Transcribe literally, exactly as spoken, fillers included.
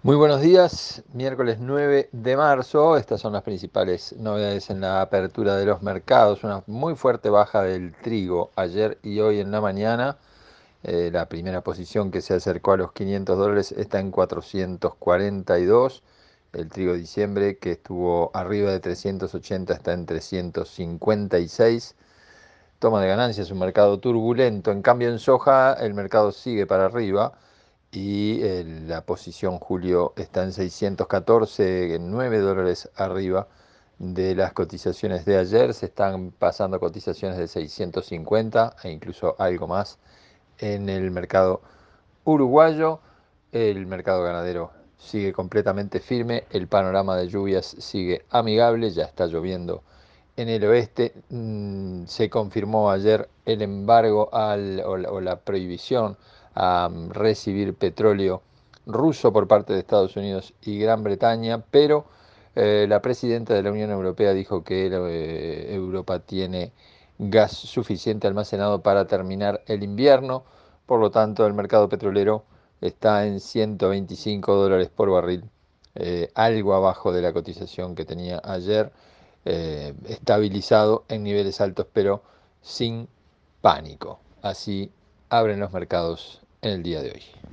Muy buenos días, miércoles nueve de marzo. Estas son las principales novedades en la apertura de los mercados. Una muy fuerte baja del trigo ayer y hoy en la mañana. Eh, la primera posición que se acercó a los quinientos dólares está en cuatrocientos cuarenta y dos. El trigo de diciembre, que estuvo arriba de trescientos ochenta, está en trescientos cincuenta y seis. Toma de ganancias, un mercado turbulento. En cambio, en soja el mercado sigue para arriba y eh, la posición julio está en seiscientos catorce, nueve dólares arriba de las cotizaciones de ayer. Se están pasando cotizaciones de seiscientos cincuenta e incluso algo más en el mercado uruguayo. El mercado ganadero sigue completamente firme, el panorama de lluvias sigue amigable, ya está lloviendo en el oeste. Mm, se confirmó ayer el embargo al, o, la, o la prohibición a um, recibir petróleo ruso por parte de Estados Unidos y Gran Bretaña, pero eh, la presidenta de la Unión Europea dijo que eh, Europa tiene gas suficiente almacenado para terminar el invierno. Por lo tanto, el mercado petrolero está en ciento veinticinco dólares por barril, eh, algo abajo de la cotización que tenía ayer, eh, estabilizado en niveles altos, pero sin pánico. Así abren los mercados en el día de hoy.